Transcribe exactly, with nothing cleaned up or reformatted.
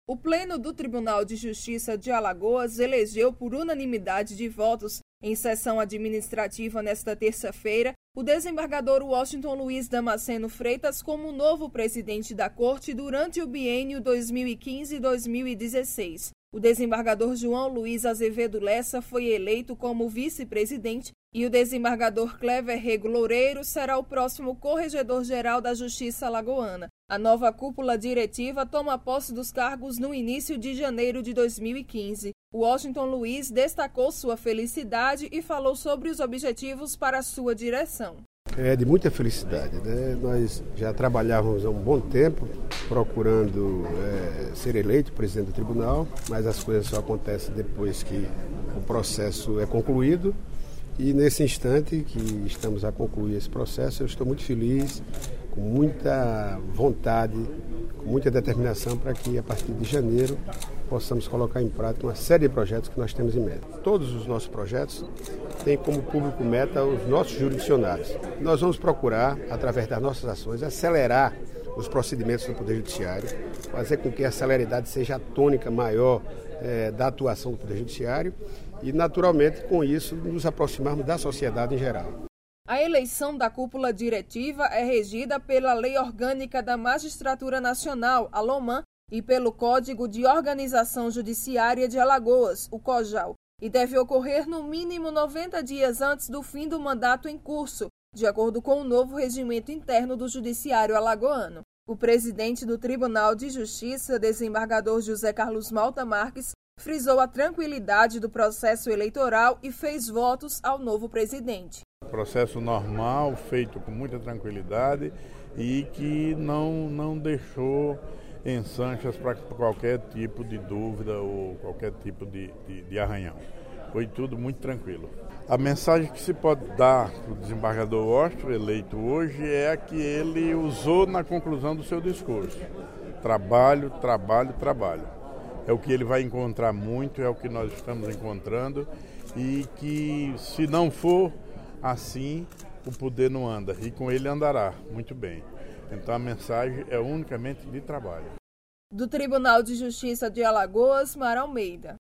O Pleno do Tribunal de Justiça de Alagoas elegeu por unanimidade de votos, em sessão administrativa nesta terça-feira, o desembargador Washington Luiz Damasceno Freitas como novo presidente da Corte durante o biênio dois mil e quinze a dois mil e dezesseis. O desembargador João Luiz Azevedo Lessa foi eleito como vice-presidente e o desembargador Clever Rego Loureiro será o próximo corregedor-geral da Justiça Alagoana. A nova cúpula diretiva toma posse dos cargos no início de janeiro de dois mil e quinze. O Washington Luiz destacou sua felicidade e falou sobre os objetivos para a sua direção. É de muita felicidade, né? Nós já trabalhávamos há um bom tempo procurando é, ser eleito presidente do tribunal, mas as coisas só acontecem depois que o processo é concluído. E nesse instante que estamos a concluir esse processo, eu estou muito feliz, com muita vontade, com muita determinação para que a partir de janeiro possamos colocar em prática uma série de projetos que nós temos em meta. Todos os nossos projetos têm como público meta os nossos jurisdicionários. Nós vamos procurar, através das nossas ações, acelerar os procedimentos do Poder Judiciário, fazer com que a celeridade seja a tônica maior é, da atuação do Poder Judiciário e, naturalmente, com isso, nos aproximarmos da sociedade em geral. A eleição da cúpula diretiva é regida pela Lei Orgânica da Magistratura Nacional, a LOMAN, e pelo Código de Organização Judiciária de Alagoas, o COJAL, e deve ocorrer no mínimo noventa dias antes do fim do mandato em curso, de acordo com o novo regimento interno do Judiciário alagoano. O presidente do Tribunal de Justiça, desembargador José Carlos Malta Marques, frisou a tranquilidade do processo eleitoral e fez votos ao novo presidente. Processo normal, feito com muita tranquilidade e que não, não deixou ensanchas para qualquer tipo de dúvida ou qualquer tipo de, de, de arranhão. Foi tudo muito tranquilo. A mensagem que se pode dar para o desembargador Washington, eleito hoje, é a que ele usou na conclusão do seu discurso. Trabalho, trabalho, trabalho. É o que ele vai encontrar muito, é o que nós estamos encontrando e que, se não for assim, o poder não anda e com ele andará muito bem. Então a mensagem é unicamente de trabalho. Do Tribunal de Justiça de Alagoas, Mara Almeida.